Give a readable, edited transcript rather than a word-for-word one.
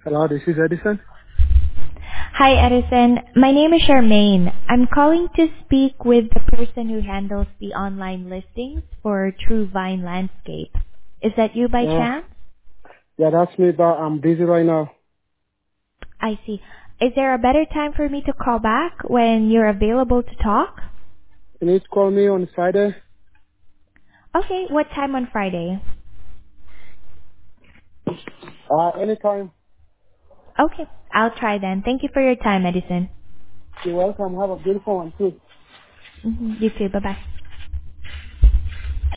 Hello, this is Edison. Hi, Edison. My name is Charmaine. I'm calling to speak with the person who handles the online listings for True Vine Landscape. Is that you by Yeah, chance? yeah, that's me, but I'm busy right now. I see. Is there a better time for me to call back when you're available to talk? You need to call me on Friday. Okay, what time on Friday? Anytime. Okay, I'll try then. Thank you for your time, Edison. You're welcome. Have a beautiful one too. You too. Bye-bye.